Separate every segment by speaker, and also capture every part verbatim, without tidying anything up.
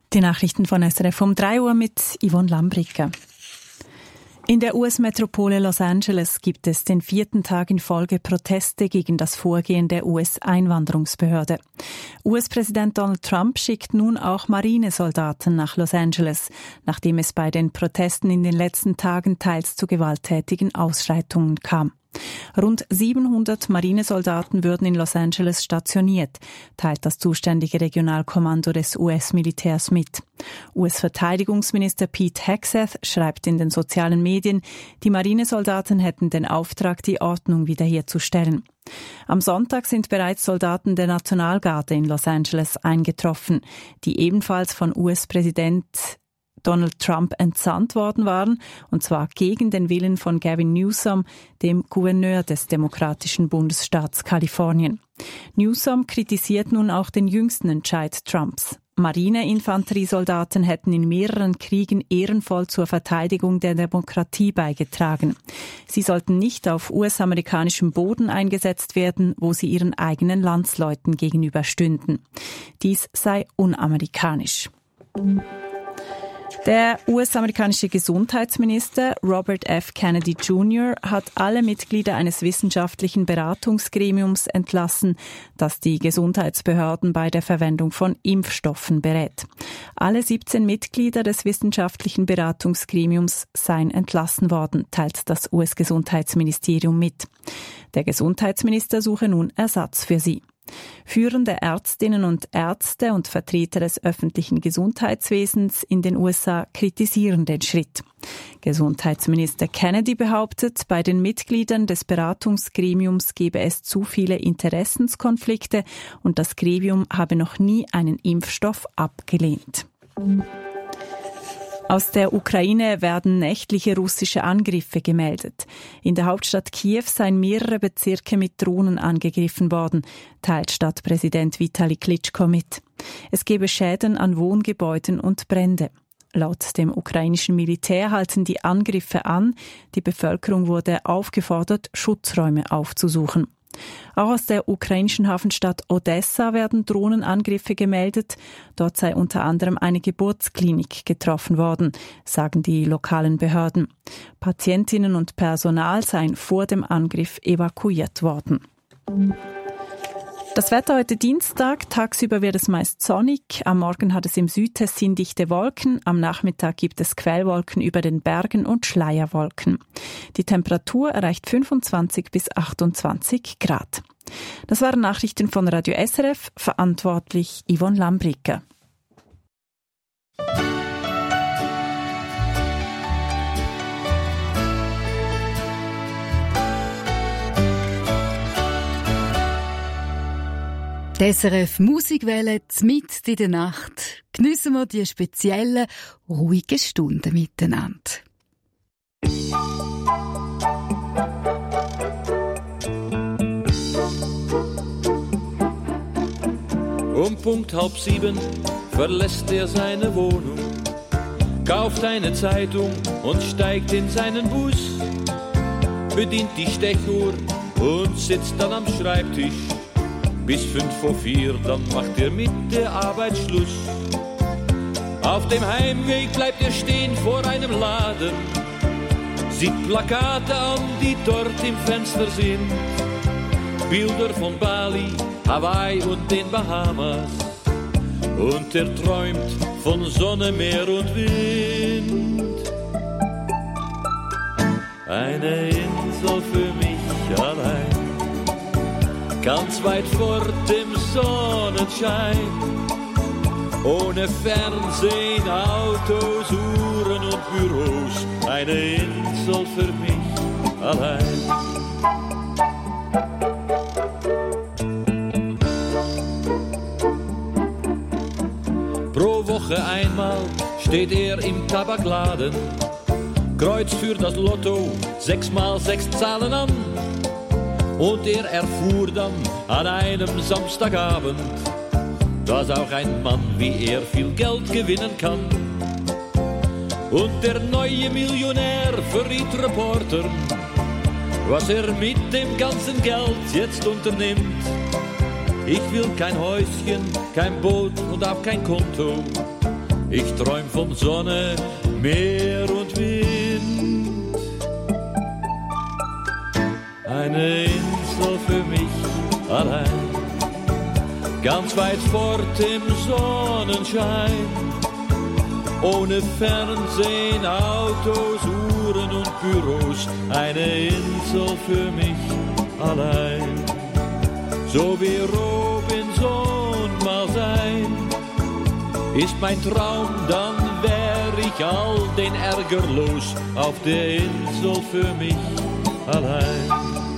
Speaker 1: Die Nachrichten von S R F um drei Uhr mit Yvonne Lambricke. In der U S-Metropole Los Angeles gibt es den vierten Tag in Folge Proteste gegen das Vorgehen der U S-Einwanderungsbehörde. U S-Präsident Donald Trump schickt nun auch Marinesoldaten nach Los Angeles, nachdem es bei den Protesten in den letzten Tagen teils zu gewalttätigen Ausschreitungen kam. Rund siebenhundert Marinesoldaten würden in Los Angeles stationiert, teilt das zuständige Regionalkommando des U S-Militärs mit. U S-Verteidigungsminister Pete Hegseth schreibt in den sozialen Medien, die Marinesoldaten hätten den Auftrag, die Ordnung wiederherzustellen. Am Sonntag sind bereits Soldaten der Nationalgarde in Los Angeles eingetroffen, die ebenfalls von U S-Präsident Donald Trump entsandt worden waren, und zwar gegen den Willen von Gavin Newsom, dem Gouverneur des demokratischen Bundesstaats Kalifornien. Newsom kritisiert nun auch den jüngsten Entscheid Trumps. Marineinfanteriesoldaten hätten in mehreren Kriegen ehrenvoll zur Verteidigung der Demokratie beigetragen. Sie sollten nicht auf U S-amerikanischem Boden eingesetzt werden, wo sie ihren eigenen Landsleuten gegenüberstünden. Dies sei unamerikanisch. Der U S-amerikanische Gesundheitsminister Robert F. Kennedy Junior hat alle Mitglieder eines wissenschaftlichen Beratungsgremiums entlassen, das die Gesundheitsbehörden bei der Verwendung von Impfstoffen berät. Alle siebzehn Mitglieder des wissenschaftlichen Beratungsgremiums seien entlassen worden, teilt das U S-Gesundheitsministerium mit. Der Gesundheitsminister suche nun Ersatz für sie. Führende Ärztinnen und Ärzte und Vertreter des öffentlichen Gesundheitswesens in den U S A kritisieren den Schritt. Gesundheitsminister Kennedy behauptet, bei den Mitgliedern des Beratungsgremiums gebe es zu viele Interessenskonflikte und das Gremium habe noch nie einen Impfstoff abgelehnt. Aus der Ukraine werden nächtliche russische Angriffe gemeldet. In der Hauptstadt Kiew seien mehrere Bezirke mit Drohnen angegriffen worden, teilt Stadtpräsident Vitali Klitschko mit. Es gebe Schäden an Wohngebäuden und Brände. Laut dem ukrainischen Militär halten die Angriffe an. Die Bevölkerung wurde aufgefordert, Schutzräume aufzusuchen. Auch aus der ukrainischen Hafenstadt Odessa werden Drohnenangriffe gemeldet. Dort sei unter anderem eine Geburtsklinik getroffen worden, sagen die lokalen Behörden. Patientinnen und Personal seien vor dem Angriff evakuiert worden. Das Wetter heute Dienstag, tagsüber wird es meist sonnig, am Morgen hat es im Südtessin dichte Wolken, am Nachmittag gibt es Quellwolken über den Bergen und Schleierwolken. Die Temperatur erreicht fünfundzwanzig bis achtundzwanzig Grad. Das waren Nachrichten von Radio S R F, verantwortlich Yvonne Lambricke.
Speaker 2: Die S R F Musikwelle mitten in der Nacht. Geniessen wir die speziellen, ruhigen Stunden miteinander.
Speaker 3: Um Punkt halb sieben verlässt er seine Wohnung, kauft eine Zeitung und steigt in seinen Bus, bedient die Stechuhr und sitzt dann am Schreibtisch. Bis fünf vor vier, dann macht er mit der Arbeit Schluss. Auf dem Heimweg bleibt er stehen vor einem Laden, sieht Plakate an, die dort im Fenster sind. Bilder von Bali, Hawaii und den Bahamas. Und er träumt von Sonne, Meer und Wind. Eine Insel für mich allein, ganz weit fort im Sonnenschein. Ohne Fernsehen, Autos, Uhren und Büros. Eine Insel für mich allein. Pro Woche einmal steht er im Tabakladen, kreuzt für das Lotto sechsmal sechs Zahlen an. Und er erfuhr dann an einem Samstagabend, dass auch ein Mann wie er viel Geld gewinnen kann. Und der neue Millionär verriet Reportern, was er mit dem ganzen Geld jetzt unternimmt. Ich will kein Häuschen, kein Boot und auch kein Konto. Ich träum von Sonne, Meer und Wind. Eine Insel für mich allein, ganz weit fort im Sonnenschein. Ohne Fernsehen, Autos, Uhren und Büros. Eine Insel für mich allein. So wie Robinson mal sein. Ist mein Traum, dann wär ich all den Ärger los. Auf der Insel für mich allein.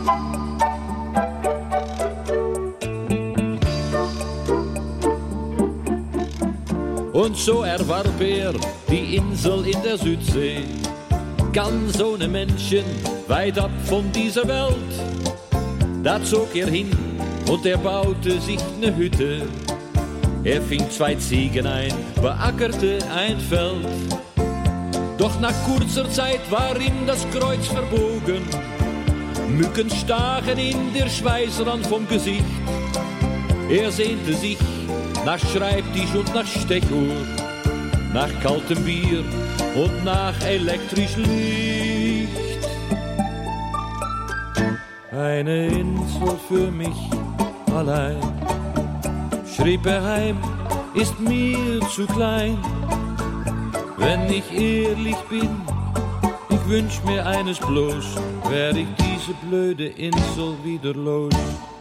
Speaker 3: Und so erwarb er die Insel in der Südsee, ganz ohne Menschen, weit ab von dieser Welt. Da zog er hin und er baute sich ne Hütte. Er fing zwei Ziegen ein, beackerte ein Feld. Doch nach kurzer Zeit war ihm das Kreuz verbogen. Mücken stachen in der Schweißrand vom Gesicht. Er sehnte sich nach Schreibtisch und nach Stechuhr, nach kaltem Bier und nach elektrisch Licht. Eine Insel für mich allein, schrieb er heim, ist mir zu klein. Wenn ich ehrlich bin, ich wünsch mir eines bloß, wär ich diese blöde Insel wieder los.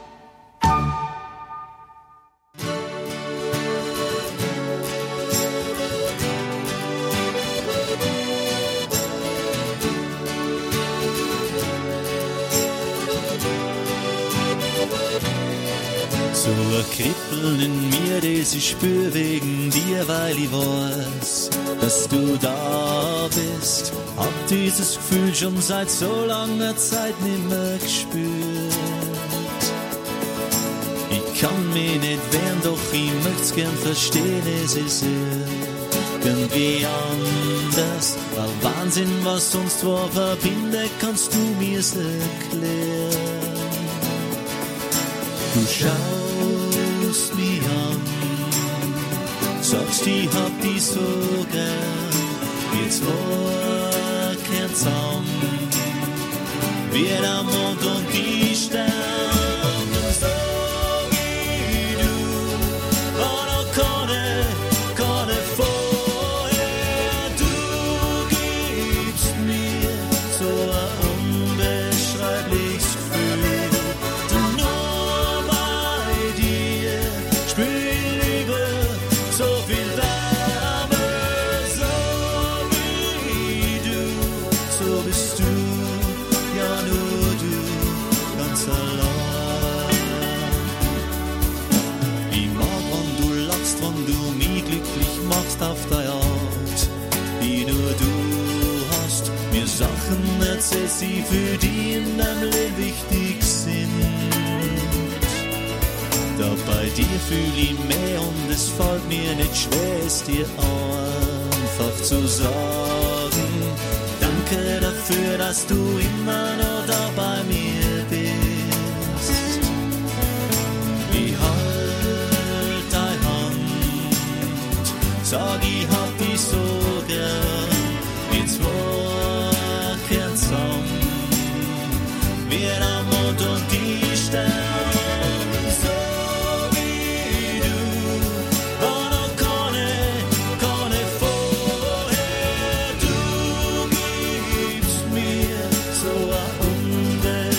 Speaker 4: So ein Kribbeln in mir, das ich spür wegen dir, weil ich weiß, dass du da bist. Hab dieses Gefühl schon seit so langer Zeit nicht mehr gespürt. Ich kann mich nicht wehren, doch ich möcht's gern verstehen, es ist irgendwie anders. Ein Wahnsinn, was sonst wo verbindet, kannst du mir's erklären. Du schaust mich an, sagst, ich hab dich so gern. Wir zwei kehren zusammen, wie der Mond und die Sterne. So wie du, war noch keine, keine vorher. Du gibst mir so ein unbeschreibliches Gefühl. Auf deine Art, die nur du hast, mir Sachen erzählst, die für die in deinem Leben wichtig sind. Da bei dir fühl ich mehr und es fällt mir nicht schwer, es dir einfach zu sagen. Danke dafür, dass du immer noch da bei mir bist. Ich halt deine Hand, sag, ich hab dich so gern, wir zwei kehren zusammen, wie der Mond und die Sterne. So wie du, war noch keine, keine vorher. Du gibst mir so ein unbeschreibliches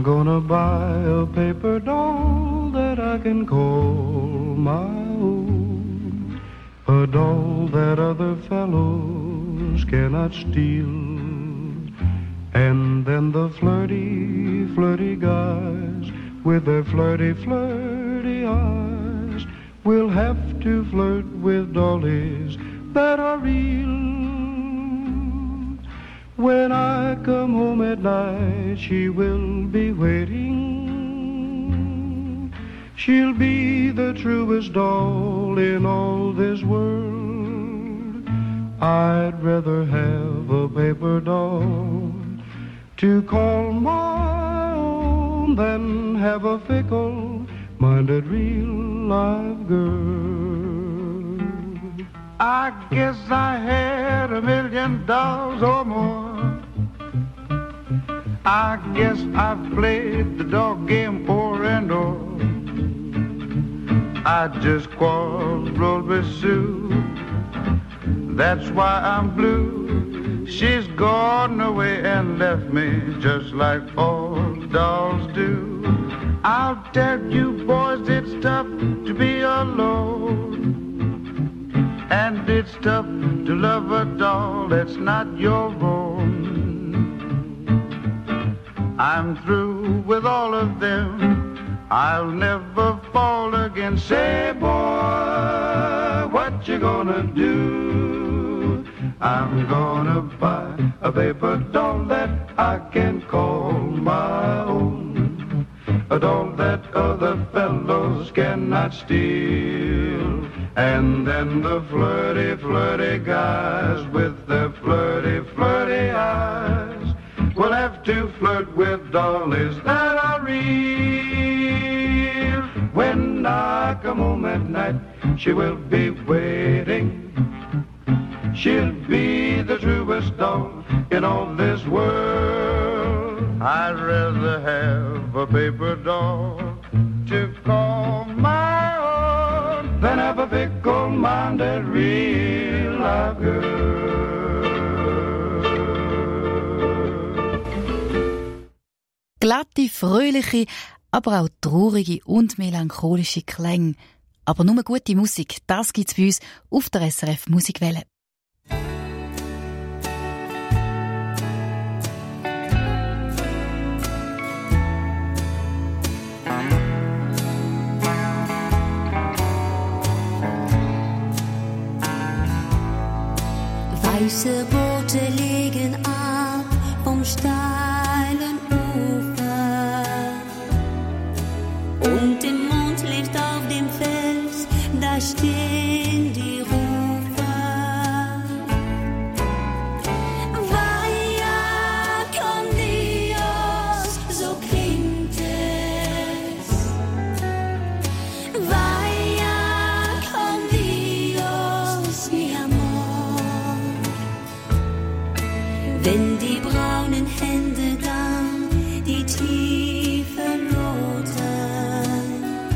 Speaker 5: I'm gonna buy a paper doll that I can call my own, a doll that other fellows cannot steal. And then the flirty, flirty guys with their flirty, flirty eyes will have to flirt with dollies that are real. When I come home at night, she will be waiting. She'll be the truest doll in all this world. I'd rather have a paper doll to call my own than have a fickle-minded real live girl. I guess I had a million dollars or more. I guess I've played the dog game o'er and o'er. I just quarreled with Sue, that's why I'm blue. She's gone away and left me just like all dolls do. I'll tell you boys, it's tough to be alone, and it's tough to love a doll that's not your own. I'm through with all of them, I'll never fall again. Say boy, what you gonna do? I'm gonna buy a paper doll that I can call my own, a doll that other fellows cannot steal. And then the flirty, flirty guys with their flirty, flirty eyes will have to flirt with dollies that are real. When I come home at night, she will be waiting. She'll be the truest doll in all this world. I'd rather have a paper doll to call my own than have a fickle-minded real live girl.
Speaker 2: Glatte, fröhliche, aber auch traurige und melancholische Klänge. Aber nur gute Musik, das gibt's bei uns auf der S R F Musikwelle.
Speaker 6: Weiße Boote legen ab vom steilen Ufer und im Mondlicht auf dem Fels, da stehen die Rufer. Vaya con Dios, so klingt es. Vaya con Dios, mi amor. Wenn die braunen Hände dann die Tiefe loten,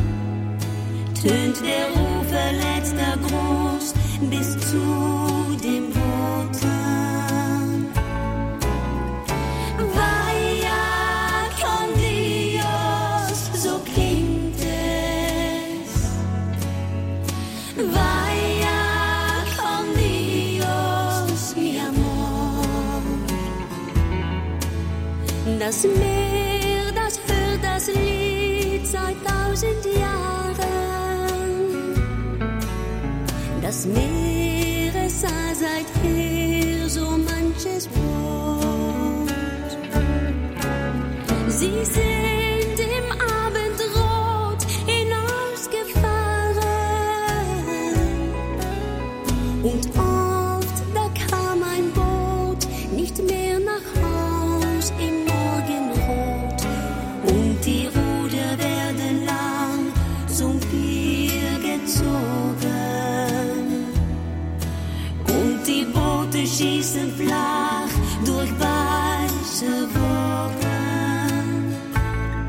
Speaker 6: tönt der Rufer letzter Gruß bis zu dem Boten. Vaya con Dios, so klingt es. Vaya con Dios, mi amor. Das Meer, das hört das Lied seit tausend Jahren. Das Meer, es sah seither so manches Boot. Sie sind im Abendrot hinausgefahren. Und oft, da kam ein Boot nicht mehr nach Haus im Morgenrot. Und die Ruder werden lang zum Pier gezogen. Und die Boote schießen flach durch weiße Wogen.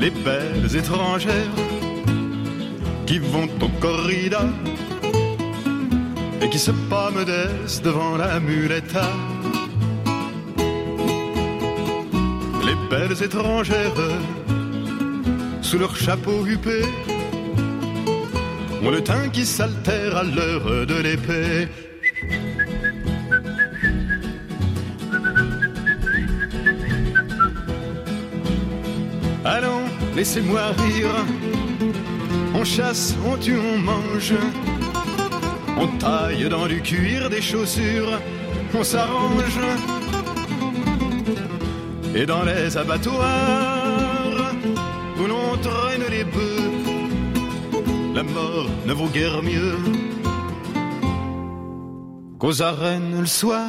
Speaker 7: les belles étrangères qui vont au corrida et qui se pâment d'est devant la muleta. Les belles étrangères, sous leur chapeau huppé, ont le teint qui s'altère à l'heure de l'épée. Allons, laissez-moi rire. On chasse, on tue, on mange. On taille dans du cuir des chaussures. On s'arrange. Et dans les abattoirs où l'on traîne les bœufs, la mort ne vaut guère mieux qu'aux arènes le soir.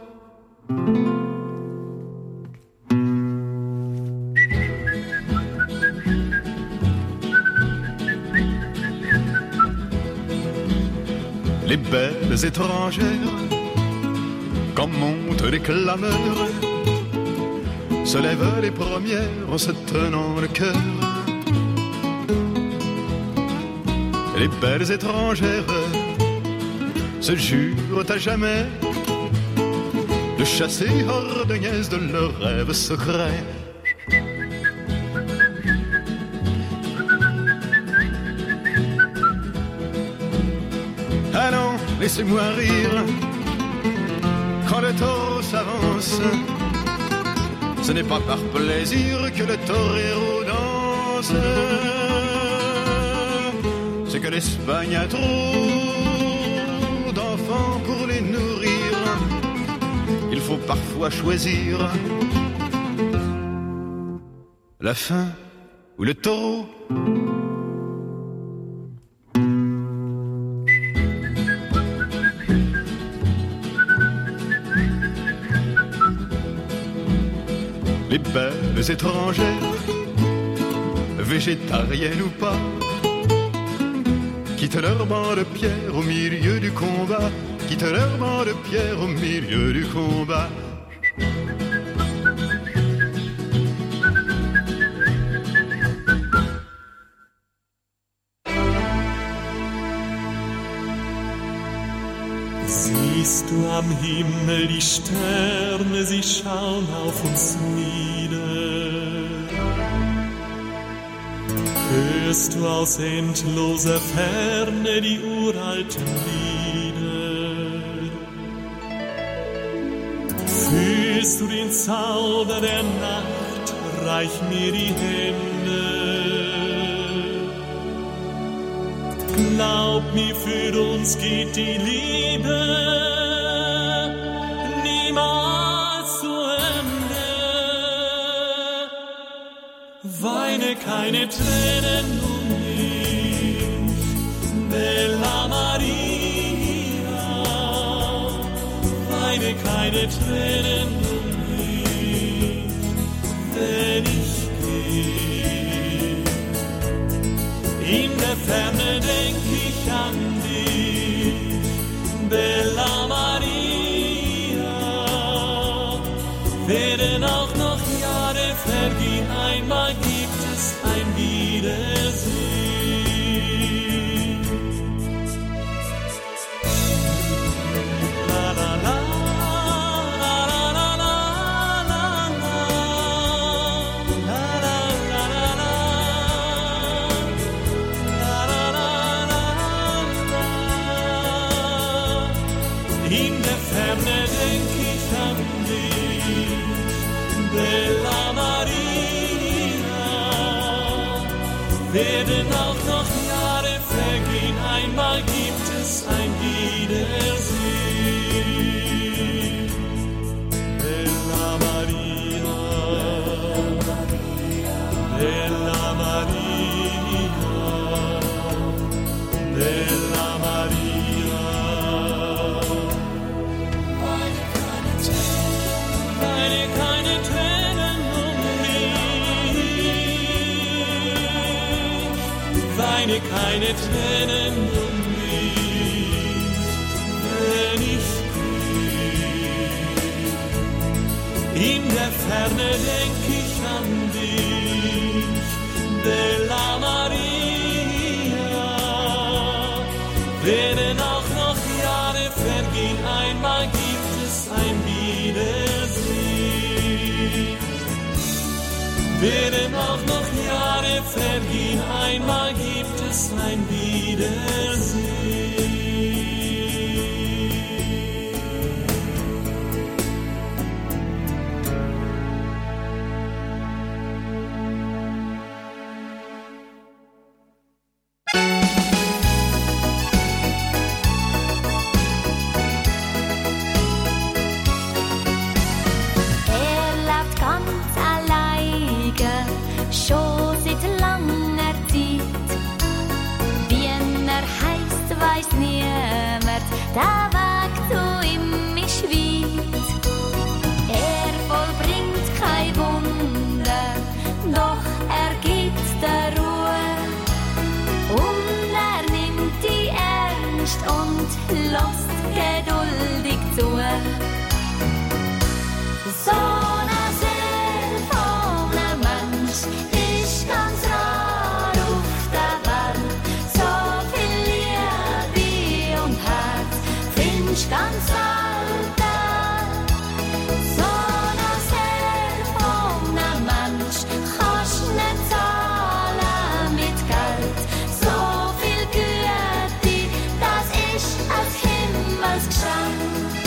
Speaker 7: Les belles étrangères, quand montent les clameurs, se lèvent les premières en se tenant le cœur. Les belles étrangères se jurent à jamais de chasser hors de niaise de leurs rêves secrets. Allons, laissez-moi rire. Quand le taureau s'avance, ce n'est pas par plaisir que le torero danse. C'est que l'Espagne a trop d'enfants pour les nourrir. Il faut parfois choisir la faim ou le taureau. Les belles étrangères, végétariennes ou pas, quittent leur banc de pierre au milieu du combat, quittent leur banc de pierre au milieu du combat.
Speaker 8: Siehst du am Himmel die Sterne, sie schauen auf uns nieder. Hörst du aus endloser Ferne die uralten Lieder? Fühlst du den Zauber der Nacht, reich mir die Hände. Glaub mir, für uns geht die Liebe niemals zu Ende. Weine keine Tränen um mich, Bella Maria. Weine keine Tränen um mich, wenn ich gehe. In der Ferne denk ich an dich, Bella Maria. Werden auch noch Jahre vergehen, einmal gibt es ein Wiedersehen. La la la, la la la la, la la la la la la. In der Ferne denk ich an dich, Bella Maria. Werden auch noch Jahre vergehen, einmal gibt es ein Wiedersehen. Bella Maria, Bella Maria, Bella Maria. Weine keine Tränen um mich, weine keine Tränen um mich, wenn ich gehe. In der Ferne denk ich an dich, Während auch noch Jahre vergehen, einmal gibt es ein Wiedersehen.
Speaker 9: Der Weg zu ihm ist weit. Er vollbringt kein Wunder, doch er gibt der Ruhe. Und er nimmt die ernst und lässt geduldig zu. So eine Seele von einem Mensch ist ganz rar auf der Welt. So viel Liebe und Herz findest ganz selten. So eine Seele von einem Mensch kannst nicht zahlen mit Geld. So viel Güte, das ist ein Himmelsgeschenk.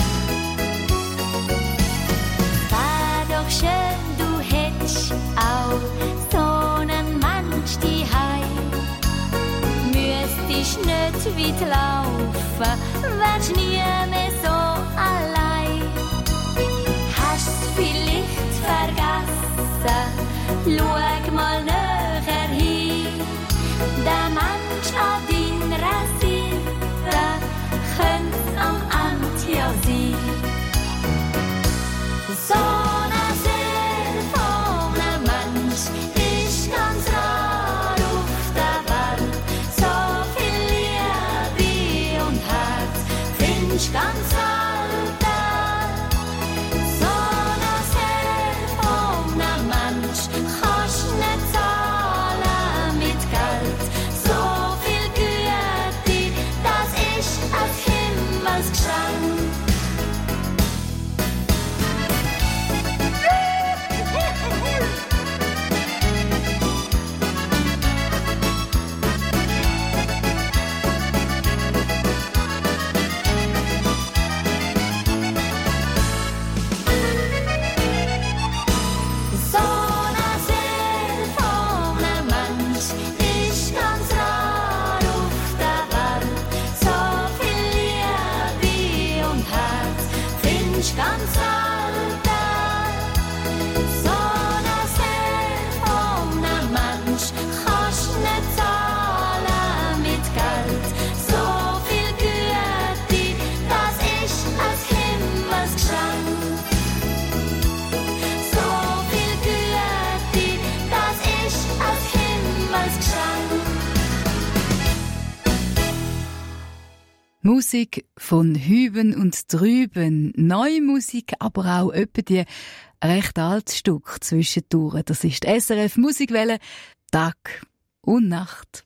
Speaker 9: Wär doch schön, du hättest auch so einen Mensch daheim. Müsstest nicht weit laufen, wärst nie mehr so allein. Hast's vielleicht vergessen, schau mal näher hin. Der Mensch an deiner Seite könnte am Ende ja sein. So eine Seele von einem Mensch ist ganz rar auf der Welt. So viel Liebe und Herz findest ganz selten. So eine Seele von einem Mensch kannst nicht zahlen mit Geld. So viel Güte, das ist ein Himmelsgeschenk. So eine Seele von einem Mensch ist ganz rar auf der Welt. So viel Liebe und Herz findest ganz selten. So eine Seele von einem Mensch kannst nicht zahlen mit Geld. So viel Güte, das ist ein Himmelsgeschenk. So viel Güte, das ist ein Himmelsgeschenk.
Speaker 2: Musik von Hüben und Drüben. Neue Musik, aber auch etwa die recht altes Stück zwischendurch. Das ist die S R F Musikwelle, Tag und Nacht.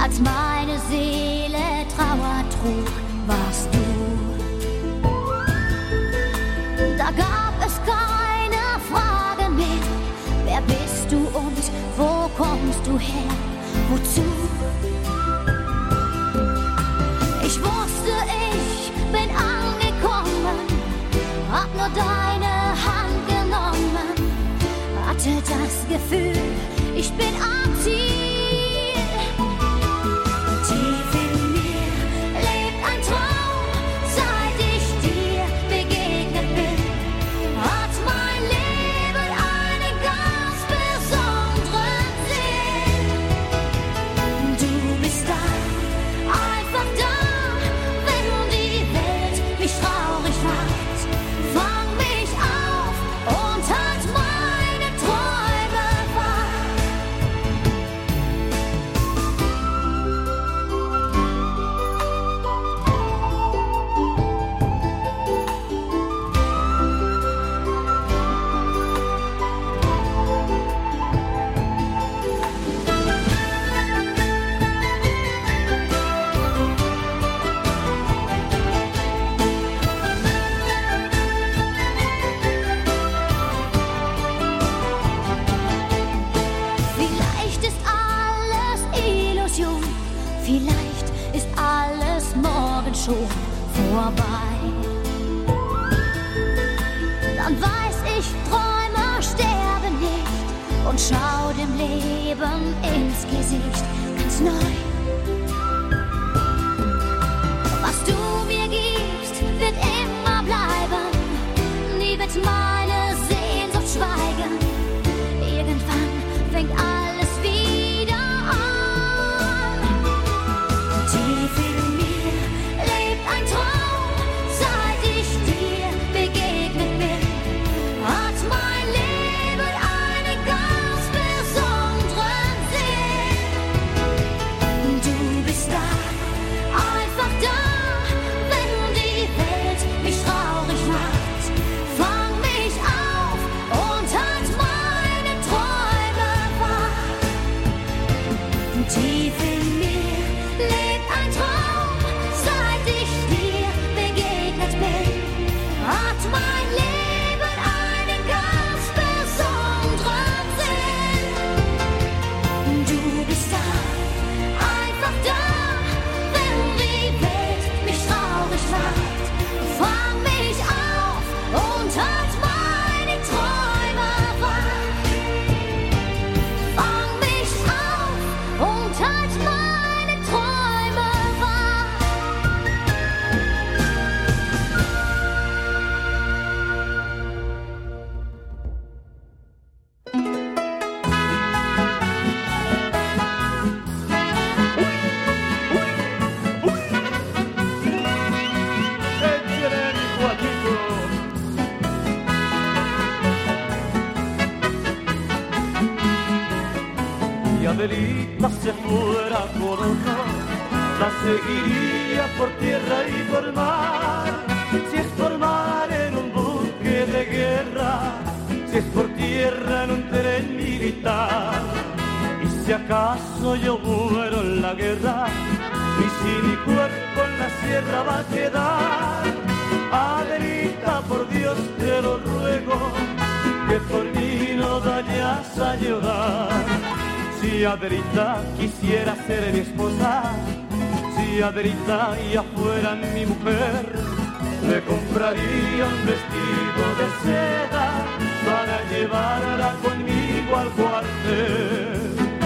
Speaker 9: als meine Seele Trauer trug, warst du. Da gab es keine Frage mehr, wer bist du und wo kommst du her, wozu? Ich wusste, ich bin angekommen, hab nur deine Hand genommen, hatte das Gefühl, ich bin am Ziel. Tief in mir lebt ein Traum, seit ich dir begegnet bin, hat mein Leben einen ganz besonderen Sinn. Du bist da, einfach da, wenn die Welt mich traurig macht. Fang mich auf und halt meine Träume wach. Vielleicht ist alles Illusion, vielleicht ist alles morgen schon vorbei. Dann weiß ich, Träume sterben nicht und schau dem Leben ins Gesicht, ganz neu. Was du mir gibst, wird immer bleiben, nie wird meine Sehnsucht schweigen. Irgendwann fängt alles wieder an. Tief in mir lebt ein Traum, seit ich dir begegnet bin, hat mein Leben einen ganz besonderen Sinn. Du bist da, einfach da, wenn die Welt mich traurig macht. Fang mich auf und halt meine Träume wach. Tief in mir lebt ein Traum, seit ich dir begegnet bin, hat mein Leben einen ganz besonderen Sinn. Du bist da, einfach da, wenn die Welt mich traurig macht. Fang mich auf und halt meine Träume wach. Fang mich auf und halt meine Träume wach.
Speaker 10: Y Adelita se fuera por otro, la seguiría por tierra y por mar. Si es por mar en un buque de guerra, si es por tierra en un tren militar. Y si acaso yo muero en la guerra, y si mi cuerpo en la sierra va a quedar, Adelita, por Dios te lo ruego, que por mí no vayas a llorar. Si Adelita quisiera ser mi esposa, si Adelita ya fuera mi mujer, le compraría un vestido de seda para llevarla conmigo al cuartel.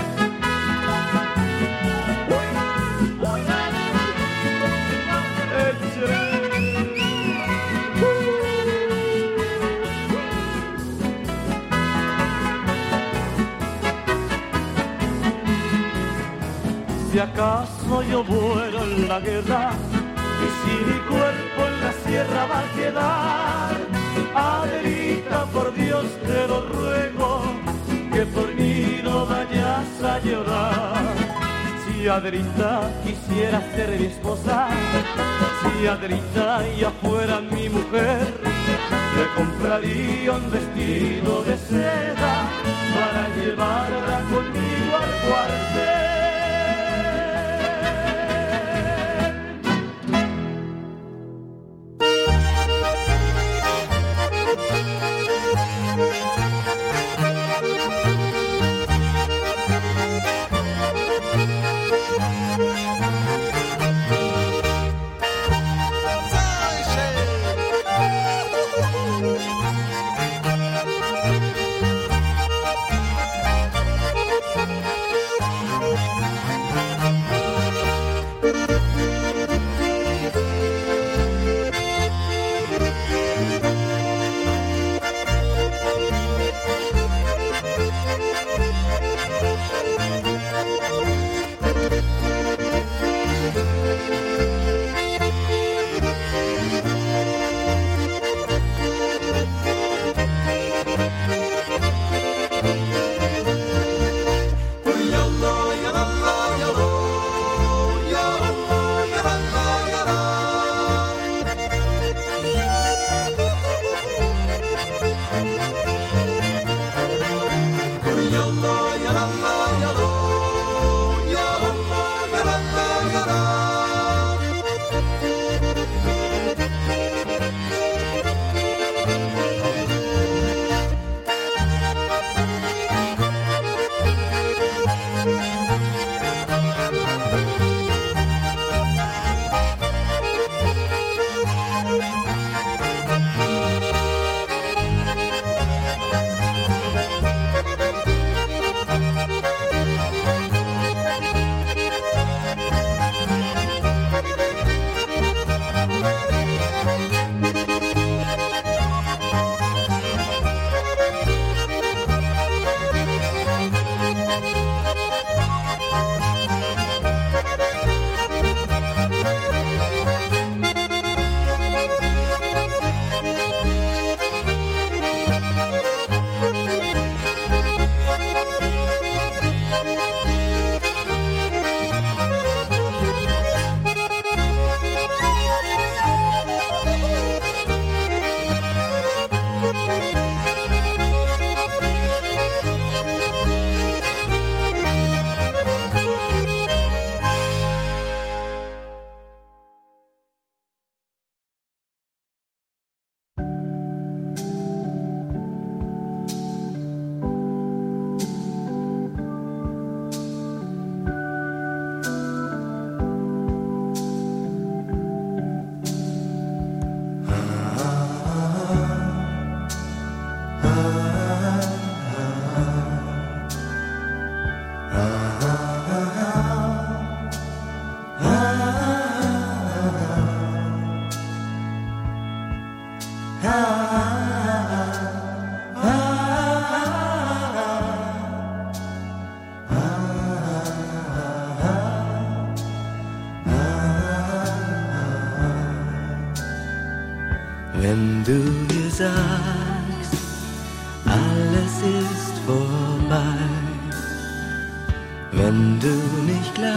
Speaker 10: Si acaso yo muero en la guerra, y si mi cuerpo en la sierra va a quedar, Adelita, por Dios te lo ruego, que por mí no vayas a llorar. Si Adelita quisiera ser mi esposa, si Adelita ya fuera mi mujer, le compraría un vestido de seda para llevarla conmigo al cuartel.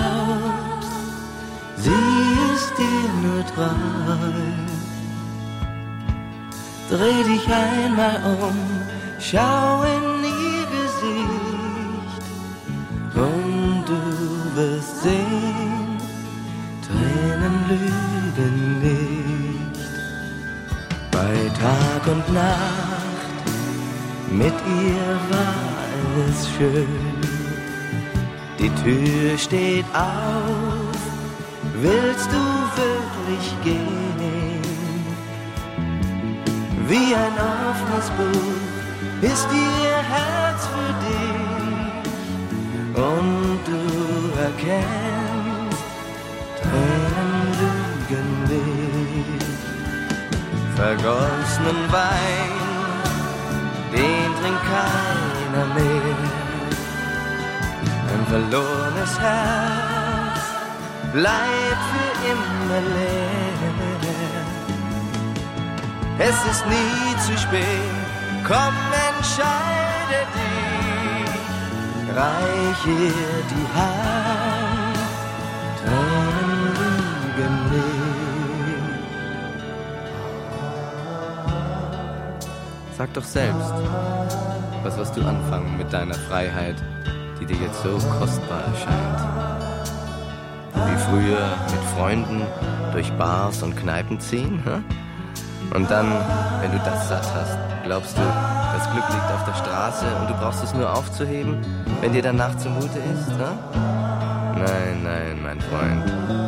Speaker 11: glaubst, sie ist dir nur treu. Dreh dich einmal um, schau in ihr Gesicht und du wirst sehen, Tränen lügen nicht. Bei Tag und Nacht, mit ihr war es schön. Die Tür steht auf, willst du wirklich gehen? Wie ein offenes Buch ist ihr Herz für dich und du erkennst, Tränen lügen nicht. Vergossenen Wein, den trinkt keiner mehr. Ein verlorenes Herz bleibt für immer leer. Es ist nie zu spät, komm, entscheide dich, reich ihr die Hand, Tränen lügen nicht. Sag doch selbst, was wirst du anfangen mit deiner Freiheit, die dir jetzt so kostbar erscheint? Wie früher mit Freunden durch Bars und Kneipen ziehen, hm? Und dann, wenn du das satt hast, glaubst du, das Glück liegt auf der Straße und du brauchst es nur aufzuheben, wenn dir danach zumute ist, hm? Nein, nein, mein Freund.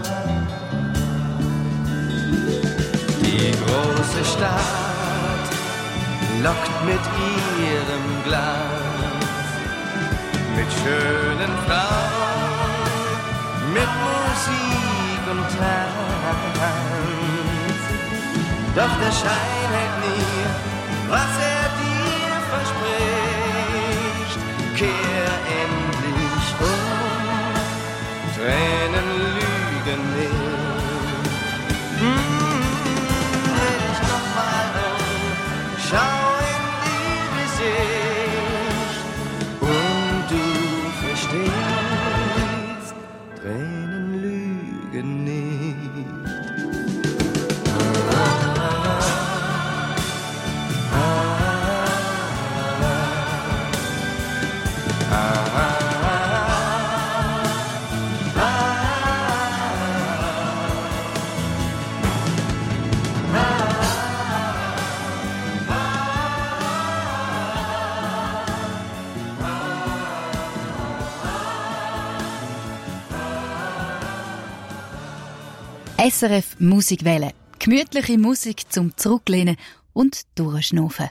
Speaker 11: Die große Stadt lockt mit ihrem Glanz, mit schönen Frauen, mit Musik und Tanz. Doch der Schein hält nie, was er dir verspricht. Kehr endlich um, Tränen lügen nicht. Hm, dreh dich noch mal um, schau in ihr Gesicht und du verstehst, Tränen lügen nicht.
Speaker 2: S R F Musikwelle. Gemütliche Musik zum Zurücklehnen und Durchschnaufen.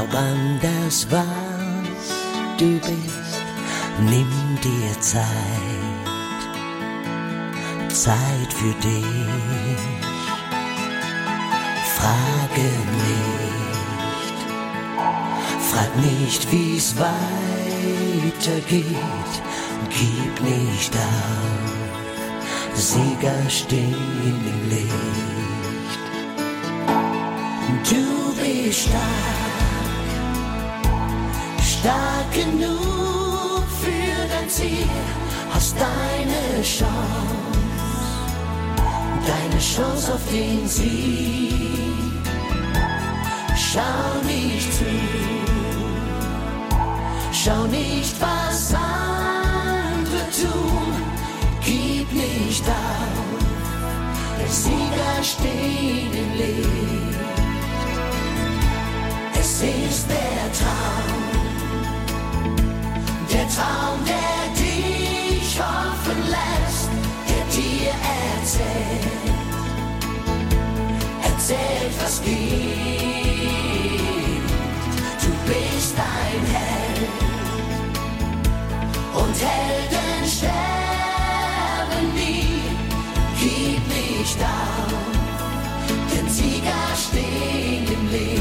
Speaker 12: glaub an das, was du bist, nimm dir Zeit, Zeit für dich, frage nicht, frag nicht, wie's weitergeht, gib nicht auf, Sieger stehen im Licht. Du bist stark, stark genug für dein Ziel, hast deine Chance, deine Chance auf den Sieg. Schau nicht zu, schau nicht, was andere tun, gib nicht auf, der Sieger steht im Licht. Es ist der Traum, der Traum, der dich hoffen lässt, der dir erzählt, erzählt, was geht. Du bist ein Held und Helden sterben nie, gib nicht auf, denn Sieger stehen im Licht.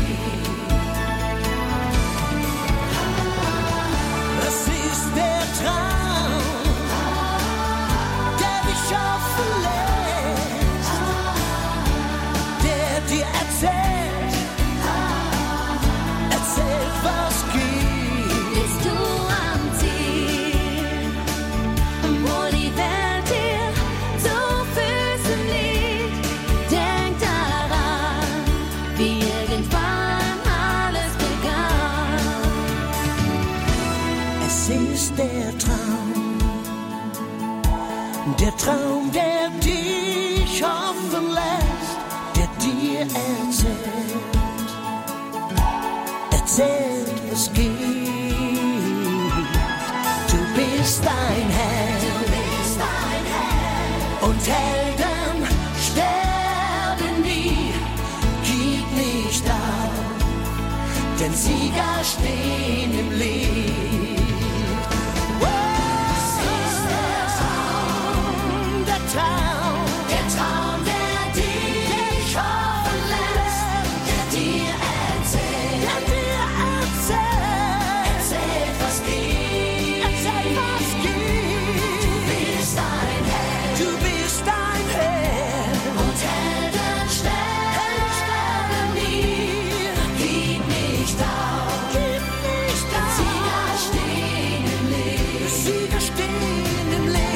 Speaker 12: Der Traum, der dich hoffen lässt, der dir erzählt, erzählt, was geht.
Speaker 9: Bist du am Ziel, wo die Welt dir zu Füßen liegt? Denk daran, wie irgendwann alles begann.
Speaker 12: Es ist der Traum, der Traum, der dich hoffen lässt, der dir erzählt, erzählt, was geht. Du bist ein Held, du bist ein Held, und Helden sterben nie, gib nicht auf, denn Sieger stehen im Licht.
Speaker 9: Der Traum, der dich hoffen lässt, der dir erzählt, der dir erzählt, erzählt, was geht, erzählt, was geht. Du bist ein Held, du bist ein Held, und Helden sterben nie, gib nicht auf, gib nicht auf, Sieger stehen im Licht, Sieger stehen im Licht.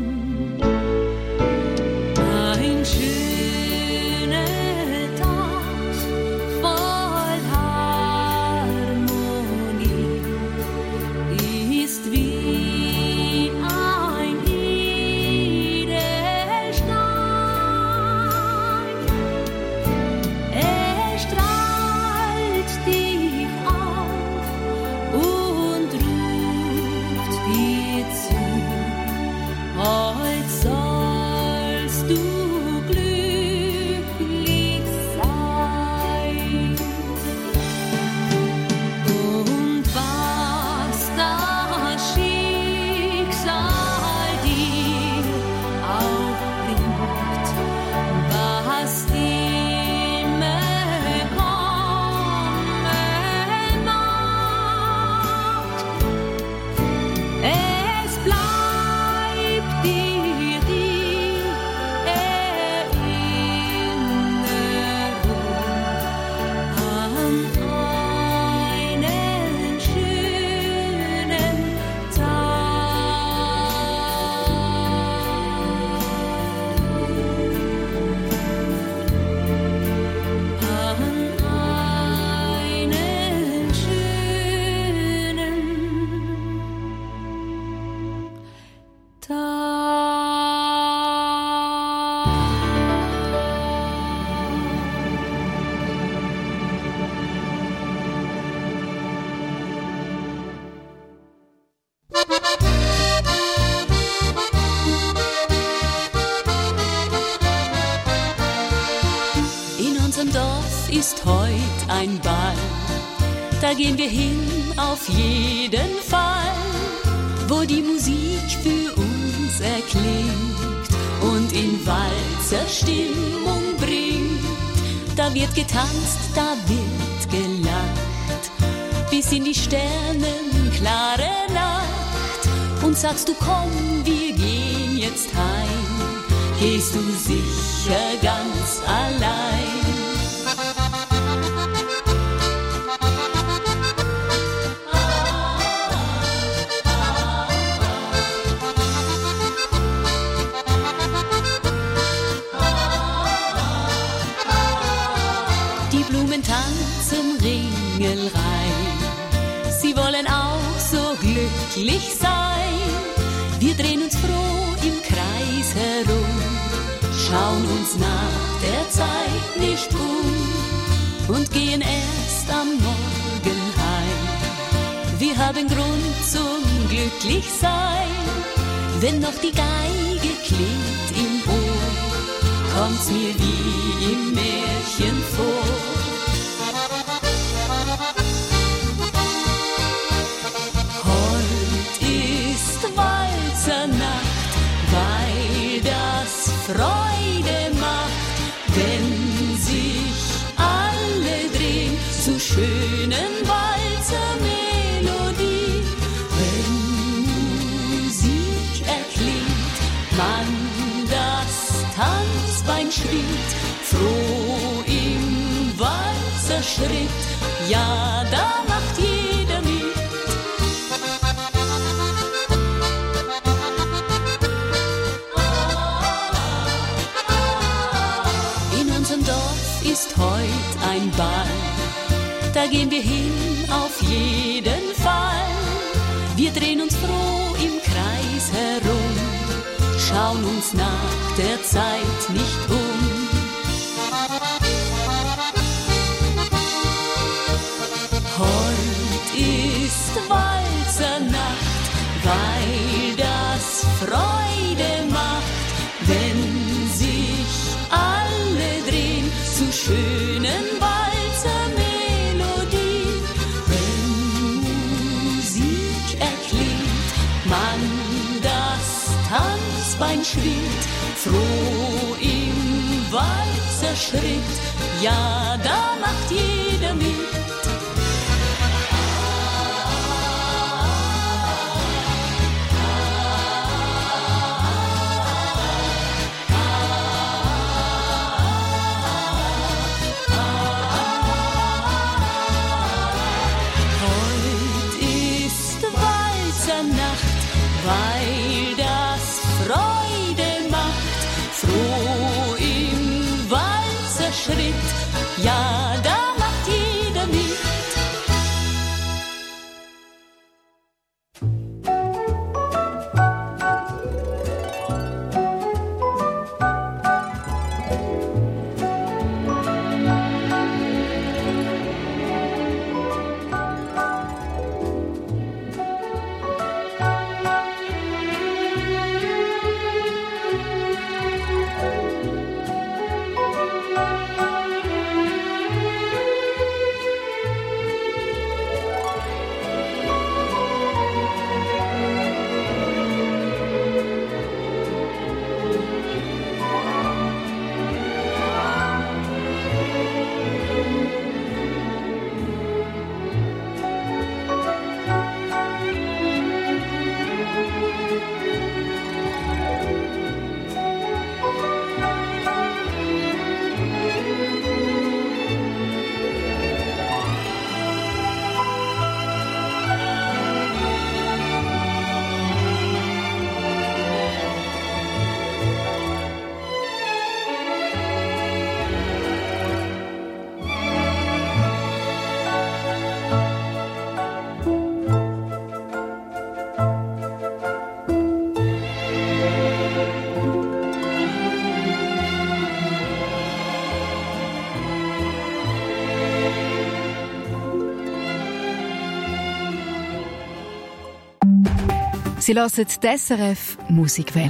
Speaker 6: Ein schöner Tag
Speaker 13: ist heut ein Ball. Da gehen wir hin auf jeden Fall, wo die Musik für uns erklingt und in Walzer Stimmung bringt. Da wird getanzt, da wird gelacht, bis in die sternenklare Nacht. Und sagst du, komm, wir gehen jetzt heim, gehst du sicher ganz allein. Die Blumen tanzen Ringelrein, sie wollen auch so glücklich sein. Wir drehen uns froh im Kreis herum, schauen uns nach der Zeit nicht um und gehen erst am Morgen heim. Wir haben Grund zum Glücklichsein, wenn noch die Geige klingt im Ohr, kommt's mir wie im Märchen vor. Walzernacht, weil das Freude macht, wenn sich alle drehen zu schönen Walzermelodie. Wenn Musik erklingt, man das Tanzbein schwingt, froh im Walzerschritt, ja, da macht jeder mit. Ist heut ein Ball, da gehen wir hin auf jeden Fall. Wir drehen uns froh im Kreis herum, schauen uns nach der Zeit nicht um. Heut ist Walzernacht, weil das Freude macht, wenn sich alle drehen zu schönen Walzermelodie. Wenn Musik erklingt, man das Tanzbein schwingt, froh im Walzerschritt, ja, da macht jeder mit. Weil das Freude macht, froh im Walzerschritt, ja, da macht jeder mit.
Speaker 2: Sie hören die S R F Musikwelle.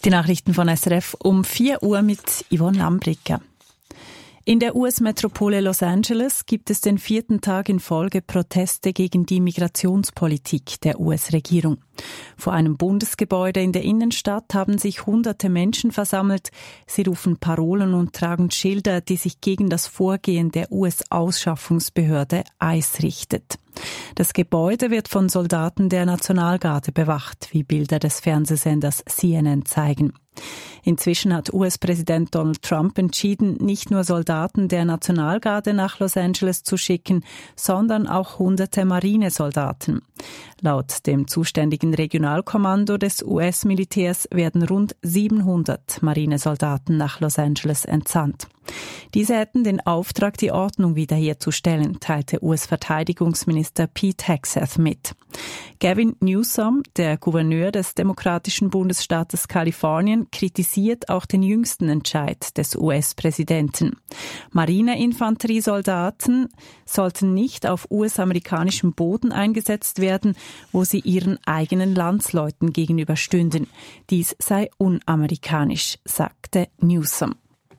Speaker 1: Die Nachrichten von S R F um vier Uhr mit Yvonne Lambricka. In der U S-Metropole Los Angeles gibt es den vierten Tag in Folge Proteste gegen die Migrationspolitik der U S-Regierung. Vor einem Bundesgebäude in der Innenstadt haben sich hunderte Menschen versammelt. Sie rufen Parolen und tragen Schilder, die sich gegen das Vorgehen der U S-Ausschaffungsbehörde ICE richtet. Das Gebäude wird von Soldaten der Nationalgarde bewacht, wie Bilder des Fernsehsenders C N N zeigen. Inzwischen hat U S-Präsident Donald Trump entschieden, nicht nur Soldaten der Nationalgarde nach Los Angeles zu schicken, sondern auch hunderte Marinesoldaten. Laut dem zuständigen Regionalkommando des U S-Militärs werden rund siebenhundert Marinesoldaten nach Los Angeles entsandt. Diese hätten den Auftrag, die Ordnung wiederherzustellen, teilte U S-Verteidigungsminister Pete Hegseth mit. Gavin Newsom, der Gouverneur des demokratischen Bundesstaates Kalifornien, kritisiert auch den jüngsten Entscheid des U S-Präsidenten. Marineinfanteriesoldaten sollten nicht auf U S-amerikanischem Boden eingesetzt werden, wo sie ihren eigenen Landsleuten gegenüberstünden. Dies sei unamerikanisch, sagte Newsom.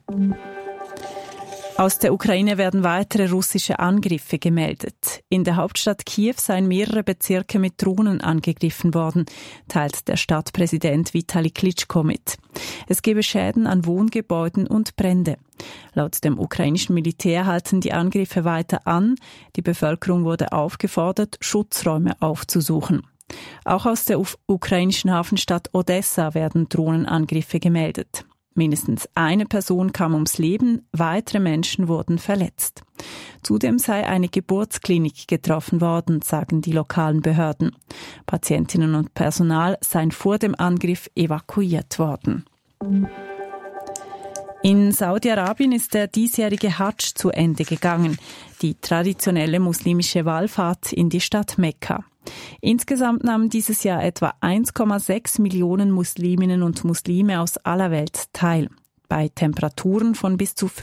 Speaker 1: Aus der Ukraine werden weitere russische Angriffe gemeldet. In der Hauptstadt Kiew seien mehrere Bezirke mit Drohnen angegriffen worden, teilt der Stadtpräsident Vitali Klitschko mit. Es gebe Schäden an Wohngebäuden und Brände. Laut dem ukrainischen Militär halten die Angriffe weiter an. Die Bevölkerung wurde aufgefordert, Schutzräume aufzusuchen. Auch aus der ukrainischen Hafenstadt Odessa werden Drohnenangriffe gemeldet. Mindestens eine Person kam ums Leben, weitere Menschen wurden verletzt. Zudem sei eine Geburtsklinik getroffen worden, sagen die lokalen Behörden. Patientinnen und Personal seien vor dem Angriff evakuiert worden. In Saudi-Arabien ist der diesjährige Hadsch zu Ende gegangen, die traditionelle muslimische Wallfahrt in die Stadt Mekka. Insgesamt nahmen dieses Jahr etwa eins Komma sechs Millionen Musliminnen und Muslime aus aller Welt teil. Bei Temperaturen von bis zu